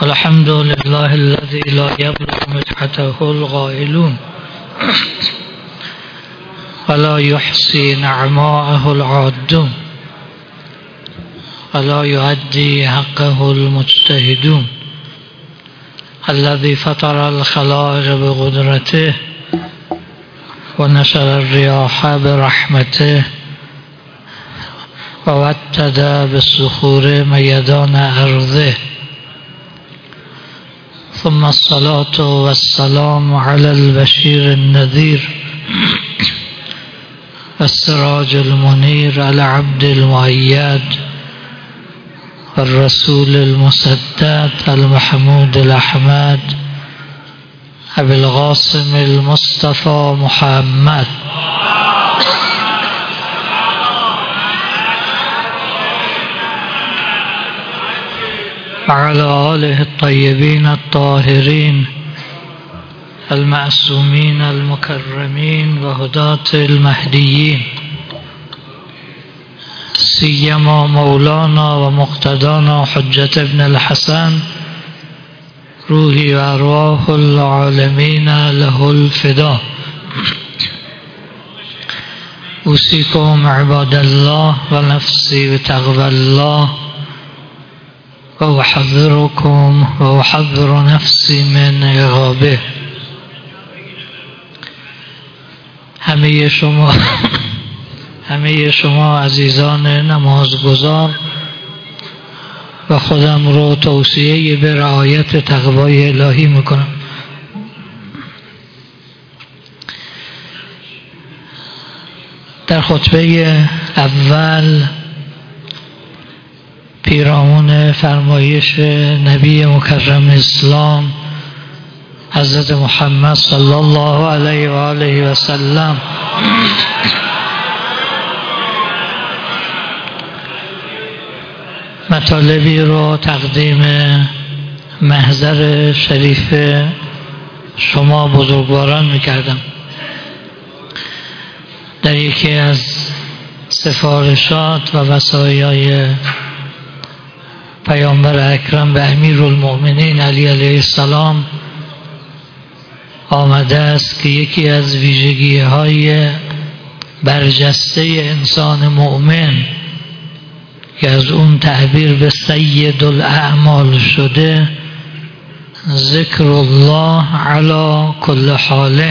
الحمد لله الذي لا يبلغ مدحته القائلون ولا يحصي نعماءه العادون ولا يؤدي حقه المجتهدون الذي فطر الخلائق بقدرته ونشر الرياح برحمته ووتد بالصخور ميدان أرضه ثم الصلاة والسلام على البشير النذير والسراج المنير على عبد المؤيد والرسول المسدد المحمود الأحمد أبي القاسم المصطفى محمد وعلى آله الطيبين الطاهرين المعصومين المكرمين وهداة المهديين سيما مولانا ومقتدانا حجة ابن الحسن روحي وأرواح العالمين له الفداء. أوصيكم عباد الله ونفسي بتقوى الله وأحذركم وأحذر نفسي من عقابه. همه شما عزیزان نمازگزار و خودم رو توصیه به رعایت تقوای الهی میکنم. در خطبه اول پیرامون فرمایش نبی مکرم اسلام حضرت محمد صلی الله علیه و آله و سلم مطالبی رو تقدیم محضر شریف شما بزرگواران میکردم. در یکی از سفارشات و وصایای پیامبر اکرم به امیرالمؤمنین علی علیه السلام آمده است که یکی از ویژگی‌های برجسته انسان مؤمن که از اون تعبیر به سید الاعمال شده ذکر الله علی کل حال.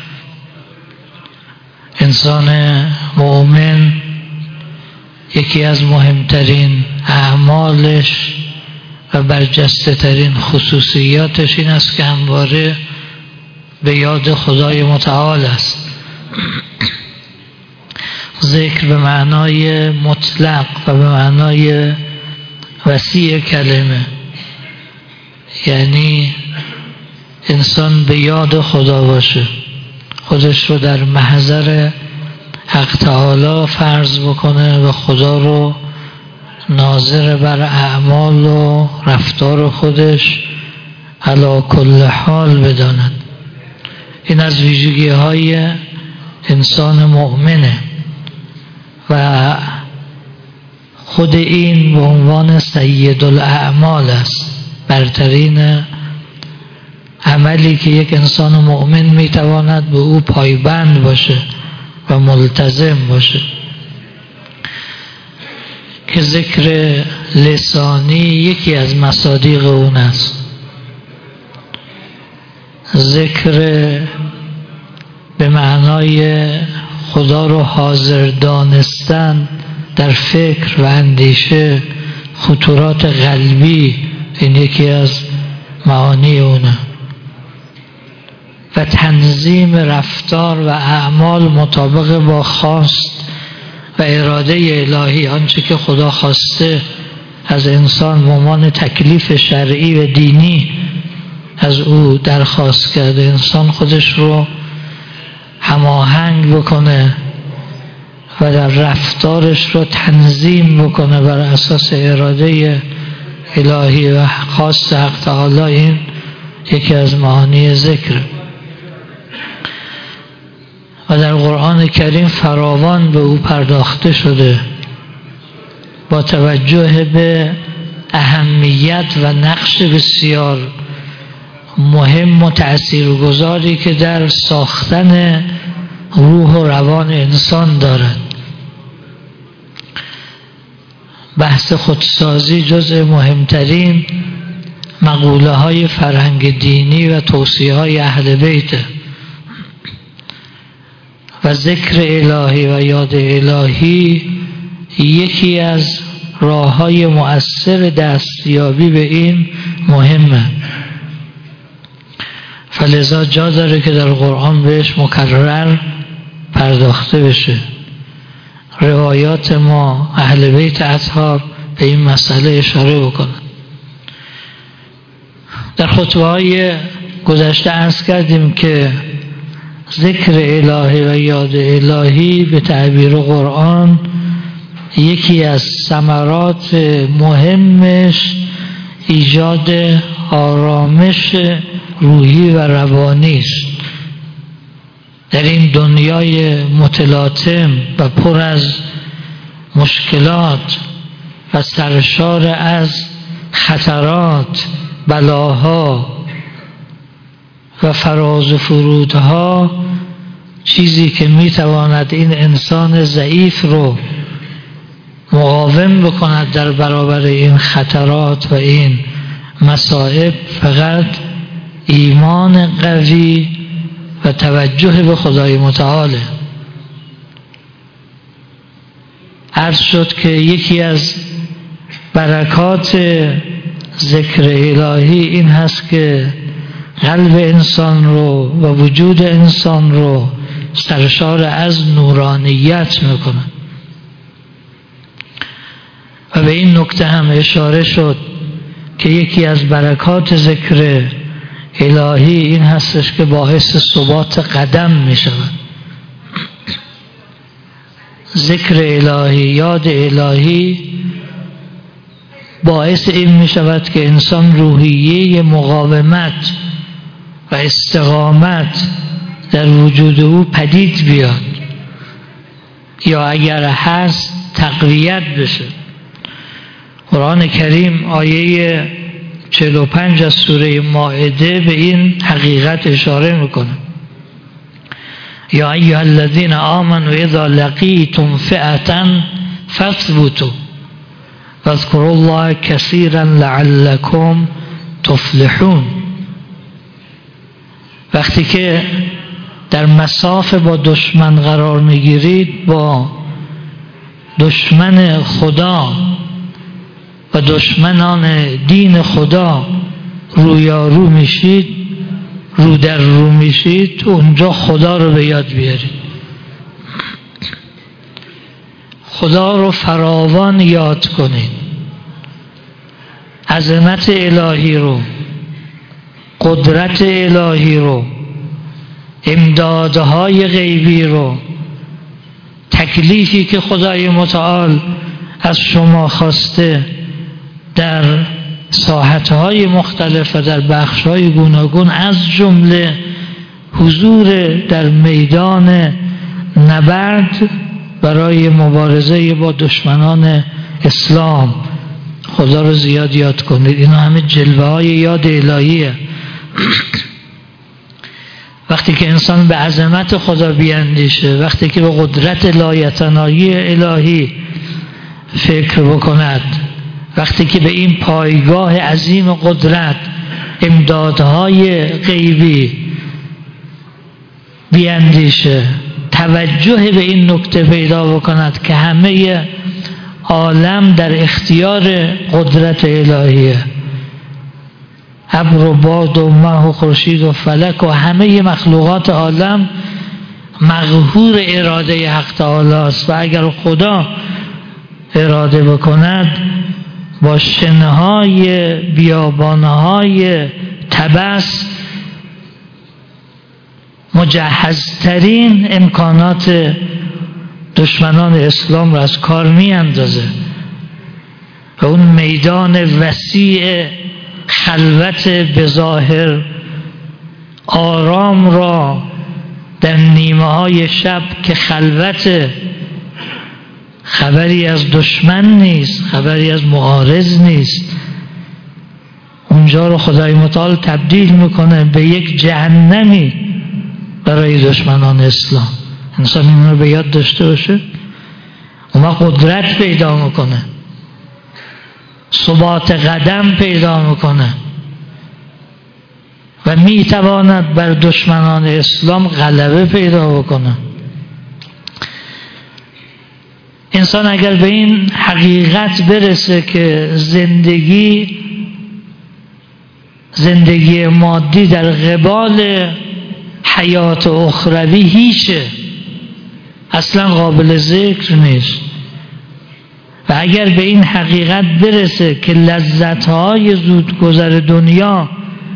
انسان مؤمن یکی از مهمترین اعمالش و برجسته ترین خصوصیاتش این است که همواره به یاد خدای متعال است. ذکر به معنای مطلق و به معنای وسیع کلمه، یعنی انسان به یاد خدا باشه، خودش رو در محضر حق تعالی فرض بکنه و خدا رو ناظر بر اعمال و رفتار خودش علی کل حال بداند. این از ویژگی های انسان مؤمنه و خود این به عنوان سید الاعمال است، برترین عملی که یک انسان مؤمن میتواند به او پایبند باشه و ملتزم باشه، که ذکر لسانی یکی از مصادیق اون است. ذکر به معنای خدا رو حاضر دانستن در فکر و اندیشه، خطورات قلبی، این یکی از معانی اونه. و تنظیم رفتار و اعمال مطابق با خواست و اراده الهی، آنچه که خدا خواسته از انسان به عنوان تکلیف شرعی و دینی از او درخواست کرده، انسان خودش رو هماهنگ بکنه و در رفتارش رو تنظیم بکنه بر اساس اراده الهی و خواست حق تعالی. این یکی از معانی ذکر و در قرآن کریم فراوان به او پرداخته شده با توجه به اهمیت و نقش بسیار مهم و تأثیرگذاری که در ساختن روح و روان انسان دارد. بحث خودسازی جزء مهمترین مقوله های فرهنگ دینی و توصیه های اهل بیت و ذکر الهی و یاد الهی یکی از راه های مؤثر دستیابی به این مهمه. فلذا جا داره که در قرآن بهش مکرر پرداخته بشه. روایات ما اهل بیت اطهار به این مسئله اشاره بکنن. در خطبه های گذشته عرض کردیم که ذکر الهی و یاد الهی به تعبیر قرآن یکی از ثمرات مهمش ایجاد آرامش روحی و روانی است. در این دنیای متلاطم و پر از مشکلات و سرشار از خطرات، بلاها و فراز و فرودها، چیزی که میتواند این انسان ضعیف رو مقاوم بکند در برابر این خطرات و این مصائب فقط ایمان قوی و توجه به خدای متعاله. عرض شد که یکی از برکات ذکر الهی این هست که قلب انسان رو و وجود انسان رو سرشار از نورانیت میکنه و به این نکته هم اشاره شد که یکی از برکات ذکر الهی این هستش که باعث ثبات قدم می شود. ذکر الهی، یاد الهی باعث این می شود که انسان روحیه مقاومت و استقامت در وجود او پدید بیاد یا اگر هست تقویت بشه. قرآن کریم آیه 45 از سوره مائده به این حقیقت اشاره میکنه. یا ایها الذین آمنوا اذا لقیتم فئة فاثبتوا واذکروا الله کثیرا لعلکم تفلحون. وقتی که در مصاف با دشمن قرار میگیرید، با دشمن خدا و دشمنان دین خدا رویارو میشید، رو در رو میشید، اونجا خدا رو به یاد بیارید. خدا رو فراوان یاد کنید، عظمت الهی رو، قدرت الهی رو، امدادهای غیبی رو، تکلیفی که خدای متعال از شما خواسته در ساحتهای مختلف و در بخشهای گوناگون، از جمله حضور در میدان نبرد برای مبارزه با دشمنان اسلام. خدا رو زیاد یاد کنید. اینا همه جلوه های یاد الهیه. وقتی که انسان به عظمت خدا بیاندیشه، وقتی که به قدرت لایتناهی الهی فکر بکند، وقتی که به این پایگاه عظیم قدرت، امدادهای غیبی بیاندیشه، توجه به این نکته پیدا بکند که همه عالم در اختیار قدرت الهیه، ابر و باد و مه و خورشید و فلک و همه مخلوقات عالم مقهور اراده حق تعالی است و اگر خدا اراده بکند با شنهای بیابانهای تبس مجهزترین امکانات دشمنان اسلام را از کار می اندازه و اون میدان وسیع خلوت بظاهر آرام را در نیمه های شب که خلوت، خبری از دشمن نیست، خبری از معارض نیست، اونجا رو خدای متعال تبدیل میکنه به یک جهنمی برای دشمنان اسلام. انسان این رو به یاد داشته باشه، اون قدرت پیدا میکنه، ثبات قدم پیدا میکنه و میتواند بر دشمنان اسلام غلبه پیدا بکنه. انسان اگر به این حقیقت برسه که زندگی مادی در قبال حیات اخروی هیچه، اصلا قابل ذکر نیست، و اگر به این حقیقت برسه که لذت‌های زودگذر دنیا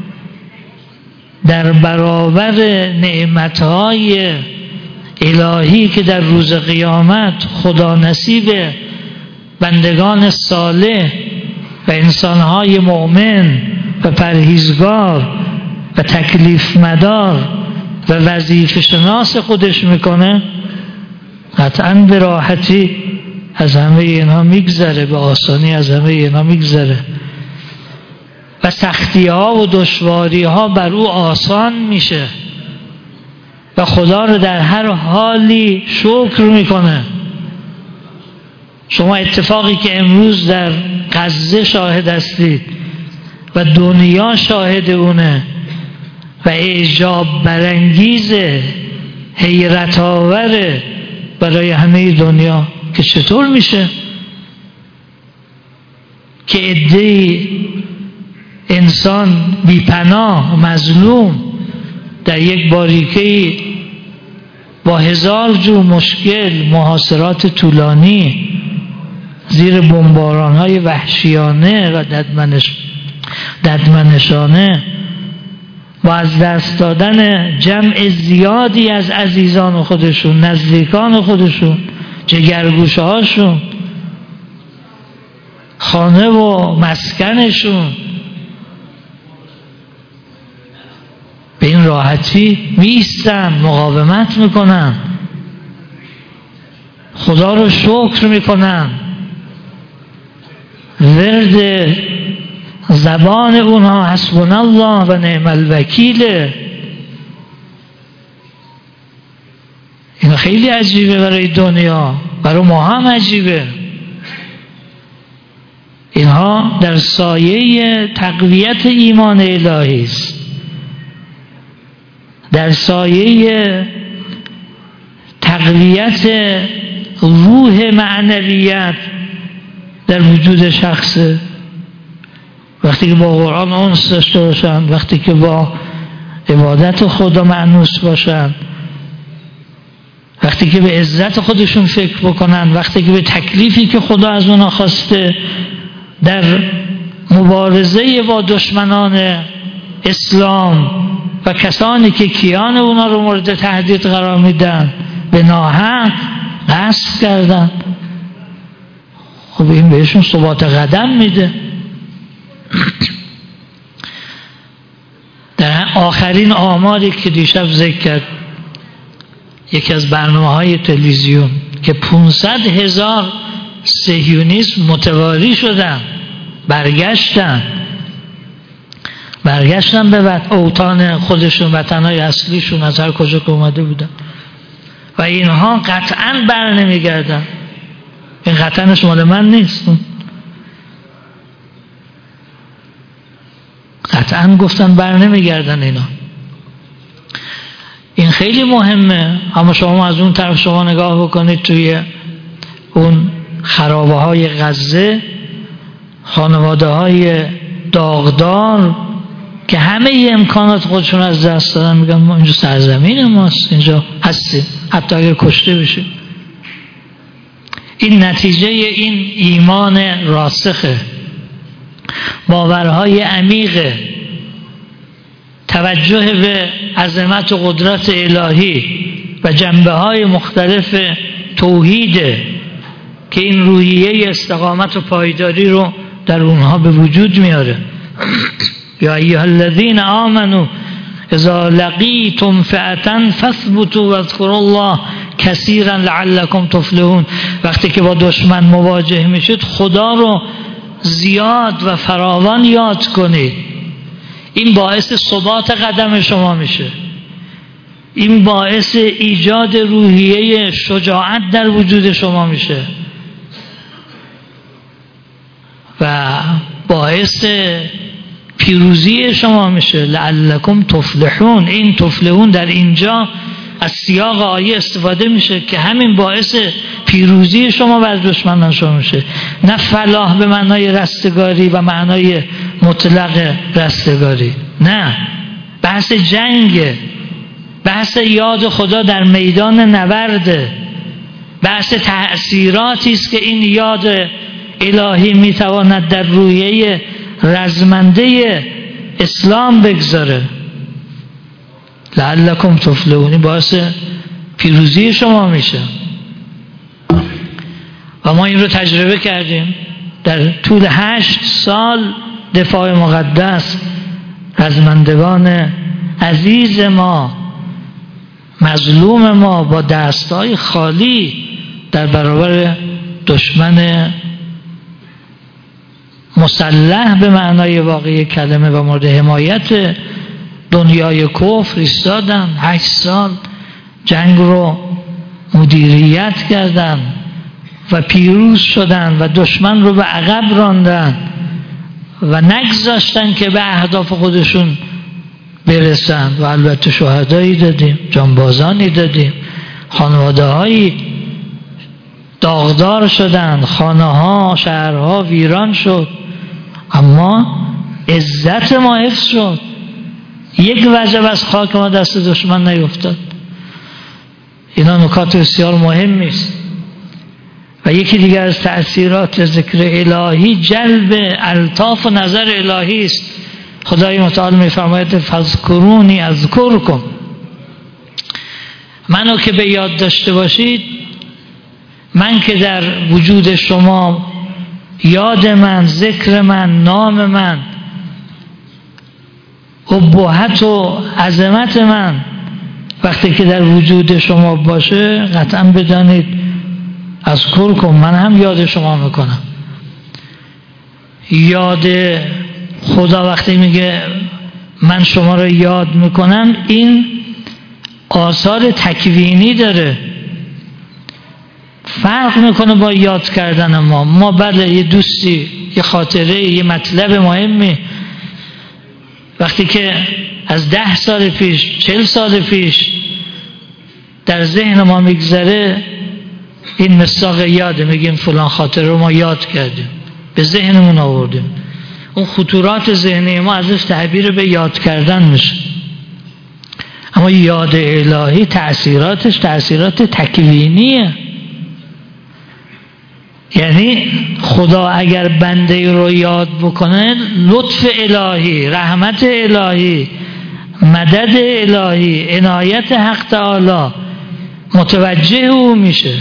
در برابر نعمت‌های الهی که در روز قیامت خدا نصیب بندگان صالح و انسان‌های مؤمن و پرهیزگار و تکلیف مدار و وظیفه شناس خودش میکنه، قطعاً به راحتی از همه اینها میگذره، به آسانی از همه اینها میگذره و سختی ها و دشواری ها بر او آسان میشه و خدا رو در هر حالی شکر میکنه. شما اتفاقی که امروز در غزه شاهد هستید و دنیا شاهد اونه و اعجاب برانگیزه، حیرت آوره برای همه دنیا که چطور میشه که عده‌ای انسان بی‌پناه مظلوم در یک باریکه‌ای با 1000 جور مشکل، محاصرات طولانی، زیر بمباران‌های وحشیانه و ددمنشانه، با از دست دادن جمع زیادی از عزیزان خودشون، نزدیکان خودشون، جگرگوشه هاشون، خانه و مسکنشون، به این راحتی میستن، مقاومت میکنن، خدا رو شکر میکنن، ورد زبان اونها حسبنا الله و نعم الوکیل. این خیلی عجیبه برای دنیا، برای ما هم عجیبه. اینها در سایه تقویت ایمان الهی است، در سایه تقویت روح معنویت در وجود شخصه. وقتی که با قرآن انس داشته باشن، وقتی که با عبادت خدا مأنوس باشن، وقتی که به عزت خودشون فکر بکنن، وقتی که به تکلیفی که خدا از اونا خواسته در مبارزه با دشمنان اسلام و کسانی که کیان اونا رو مورد تهدید قرار میدن به ناحق غصب کردن، خب این بهشون ثبات قدم میده. در آخرین آماری که دیشب ذکر کرد یکی از برنامه‌های تلویزیون که 500,000 صهیونیست متواری شدن، برگشتن به اوطان خودشون، وطنهای اصلیشون، از هر کجا که اومده بودن، و اینها قطعاً بر نمیگردن. این قطعاًش مال من نیست، قطعاً گفتن بر نمیگردن اینا. این خیلی مهمه. اما شما از اون طرف شما نگاه بکنید توی اون خرابه های غزه، خانواده های داغدار که همه امکانات خودشون از دست دادن، میگن ما اینجا سرزمین ماست، اینجا هستیم حتی اگر کشته بشیم. این نتیجه این ایمان راسخه، باورهای عمیقه، توجه به عظمت و قدرت الهی و جنبه‌های مختلف توحیده که این روحیه استقامت و پایداری رو در اونها به وجود میاره. یا ایها الذین آمنوا اذا لقیتم فئة فاثبتوا واذکروا الله کثیرا لعلکم تفلحون. وقتی که با دشمن مواجه میشید خدا رو زیاد و فراوان یاد کنید این باعث ثبات قدم شما میشه، این باعث ایجاد روحیه شجاعت در وجود شما میشه و باعث پیروزی شما میشه. لعلکم تفلحون، این تفلحون در اینجا از سیاق آیه استفاده میشه که همین باعث پیروزی شما بر دشمنان شما میشه، نه فلاح به معنای رستگاری و معنای مطلق رستگاری، نه، بحث جنگه، بحث یاد خدا در میدان نبرده، بحث تأثیراتی است که این یاد الهی میتواند در روحیه رزمنده اسلام بگذاره. لعلکم تفلحون، باعث پیروزی شما میشه و ما این رو تجربه کردیم در طول 8 سال دفاع مقدس. رزمندگان عزیز ما، مظلوم ما، با دستای خالی در برابر دشمن مسلح به معنای واقعی کلمه و مورد حمایت دنیای کفر ایستادن. 8 سال جنگ رو مدیریت کردن و پیروز شدن و دشمن رو به عقب راندن و نگذاشتن که به اهداف خودشون برسن و البته شهدایی دادیم، جانبازانی دادیم، خانواده هایی داغدار شدن، خانه ها، شهرها ویران شد، اما عزت ما حفظ شد. یک وجب از خاک ما دست دشمن نیفتاد. اینا نکات بسیار مهمی است. و یکی دیگر از تأثیرات ذکر الهی جلب الطاف و نظر الهی است. خدای متعال می‌فرماید فذکرونی اذکرکم، منو که به یاد داشته باشید، من که در وجود شما یاد من، ذکر من، نام من، ابهت و عظمت من وقتی که در وجود شما باشه، قطعا بدانید اذکرکم، من هم یاد شما میکنم. یاد خدا وقتی میگه من شما رو یاد میکنم، این آثار تکوینی داره، فرق میکنه با یاد کردن ما بله یه دوستی، یه خاطره، یه مطلب مهمی وقتی که از 10 سال پیش، 40 سال پیش در ذهن ما میگذره، این مصداق یاده، میگیم فلان خاطره رو ما یاد کردیم، به ذهنمون آوردیم. اون خطورات ذهنی ما ازش تعبیر به یاد کردن میشه. اما یاد الهی تأثیراتش تأثیرات تکوینیه. یعنی خدا اگر بنده رو یاد بکنه، لطف الهی، رحمت الهی، مدد الهی، عنایت حق تعالی متوجه او میشه.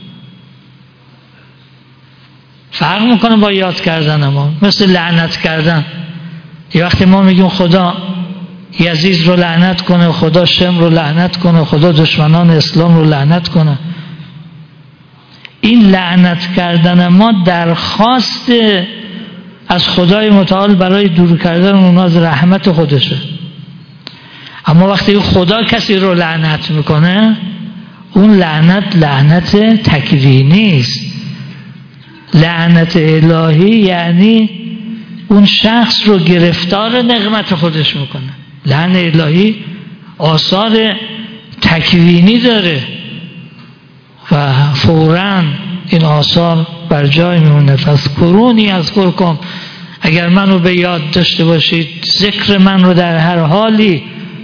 فرق میکنه با یاد کردن ما. مثل لعنت کردن. یه وقتی ما میگیم خدا یزید رو لعنت کنه، خدا شم رو لعنت کنه، خدا دشمنان اسلام رو لعنت کنه، این لعنت کردن ما درخواست از خدای متعال برای دور کردن اونها از رحمت خودشه. اما وقتی خدا کسی رو لعنت میکنه، اون لعنت تکوینی است. لعنت الهی یعنی اون شخص رو گرفتار نقمت خودش میکنه. لعنت الهی آثار تکوینی داره و فوراً این آثار بر جای میمونه. فذکرونی اذکرکم، اگر منو به یاد داشته باشید، ذکر من رو در هر حالی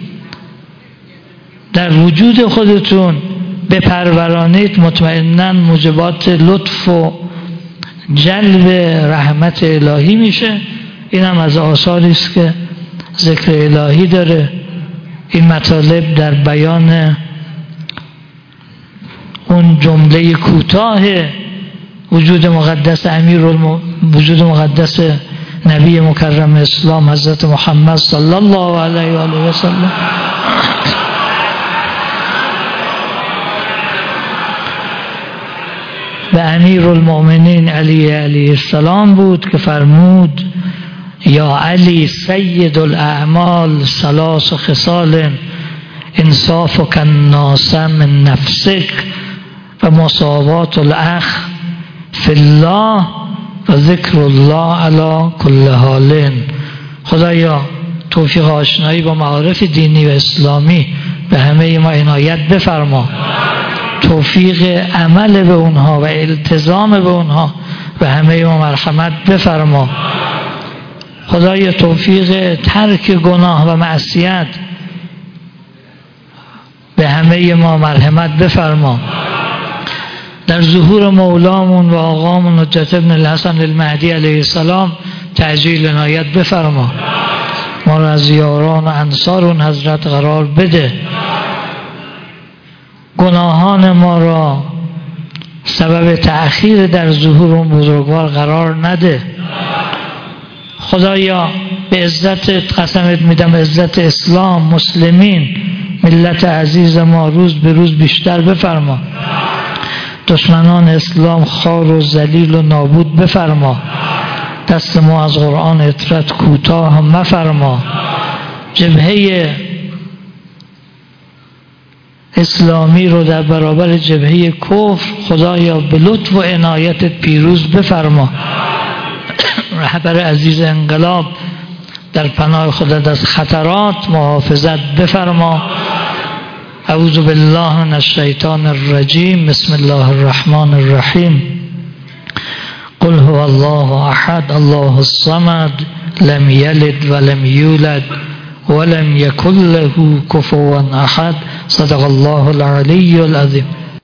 در وجود خودتون بپرورانید، مطمئناً موجبات لطف و جلب رحمت الهی میشه. این هم از آثاری است که ذکر الهی داره. این مطالب در بیان اون جمله کوتاه وجود مقدس وجود مقدس نبی مکرم اسلام حضرت محمد صلی الله علیه و آله و سلم به امیر المؤمنین علیه السلام بود که فرمود یا علی سید الاعمال ثلاث خصال انصافک الناس من نفسک و مساوات الاخ فی الله و ذکر الله علی کل حال. خدایا توفیق آشنایی با معارف دینی و اسلامی به همه ما عنایت بفرما، توفیق عمل به اونها و التزام به اونها به همه ما مرحمت بفرما. خدایا توفیق ترک گناه و معصیت به همه ما مرحمت بفرما. در ظهور مولامون و آقامون حجت ابن الحسن المهدی علیه السلام تعجیل عنایت بفرما. ما را از یاران و انصار اون حضرت قرار بده. گناهان ما را سبب تأخیر در ظهور اون بزرگوار قرار نده. خدایا به عزت قسمت میدم، عزت اسلام، مسلمین، ملت عزیز ما روز به روز بیشتر بفرما. دشمنان اسلام خوار و ذلیل و نابود بفرما. دست ما از قرآن اطرت کوتاه مفرما. جبهه اسلامی رو در برابر جبهه کفر خدایا به لطف و عنایتت پیروز بفرما. رهبر عزیز انقلاب در پناه خودت از خطرات محافظت بفرما. اعوذ بالله من الشیطان الرجیم. بسم الله الرحمن الرحیم. قل هو الله احد الله الصمد لم یلد ولم یولد ولم یکن له کفوا احد. صدق الله العلی العظیم.